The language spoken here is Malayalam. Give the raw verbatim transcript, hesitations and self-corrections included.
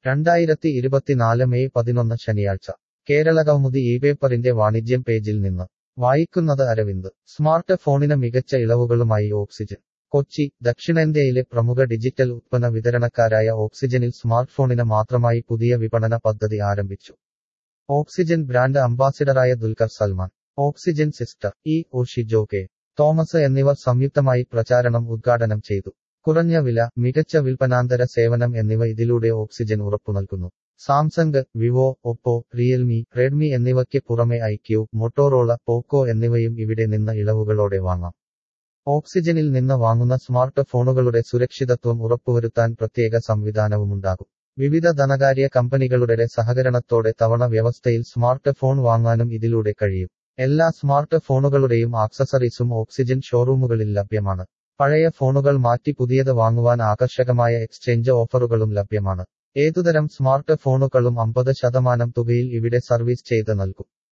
രണ്ടായിരത്തി ഇരുപത്തിനാല് മെയ് പതിനൊന്ന് ശനിയാഴ്ച കേരള കൗമുദി ഈ പേപ്പറിന്റെ വാണിജ്യം പേജിൽ നിന്ന് വായിക്കുന്നത് അരവിന്ദ്. സ്മാർട്ട് ഫോണിന് മികച്ച ഇളവുകളുമായി ഓക്സിജൻ. കൊച്ചി. ദക്ഷിണേന്ത്യയിലെ പ്രമുഖ ഡിജിറ്റൽ ഉത്പന്ന വിതരണക്കാരായ ഓക്സിജനിൽ സ്മാർട്ട്ഫോണിന് മാത്രമായി പുതിയ വിപണന പദ്ധതി ആരംഭിച്ചു. ഓക്സിജൻ ബ്രാൻഡ് അംബാസിഡറായ ദുൽഖർ സൽമാൻ, ഓക്സിജൻ സിസ്റ്റർ ഇ ഒ ഷിജോ കെ തോമസ് എന്നിവർ സംയുക്തമായി പ്രചാരണം ഉദ്ഘാടനം ചെയ്തു. കുറഞ്ഞ വില, മികച്ച വിൽപ്പനാന്തര സേവനം എന്നിവ ഇതിലൂടെ ഓക്സിജൻ ഉറപ്പുനൽകുന്നു. Samsung, Vivo, Oppo, Realme, Redmi എന്നിവയ്ക്ക് പുറമെ ഐക്യു, മൊട്ടോറോള, പോക്കോ എന്നിവയും ഇവിടെ നിന്ന് ഇളവുകളോടെ വാങ്ങാം. ഓക്സിജനിൽ നിന്ന് വാങ്ങുന്ന സ്മാർട്ട് ഫോണുകളുടെ സുരക്ഷിതത്വം ഉറപ്പുവരുത്താൻ പ്രത്യേക സംവിധാനവുമുണ്ടാകും. വിവിധ ധനകാര്യ കമ്പനികളുടെ സഹകരണത്തോടെ തവണ വ്യവസ്ഥയിൽ സ്മാർട്ട് ഫോൺ വാങ്ങാനും ഇതിലൂടെ കഴിയും. എല്ലാ സ്മാർട്ട് ഫോണുകളുടെയും ആക്സസറീസും ഓക്സിജൻ ഷോറൂമുകളിൽ ലഭ്യമാണ്. പഴയ ഫോണുകൾ മാറ്റി പുതിയത് വാങ്ങുവാൻ ആകർഷകമായ എക്സ്ചേഞ്ച് ഓഫറുകളും ലഭ്യമാണ്. ഏതുതരം സ്മാർട്ട് ഫോണുകളും അമ്പത് ശതമാനം തുകയിൽ ഇവിടെ സർവീസ് ചെയ്ത് നൽകും.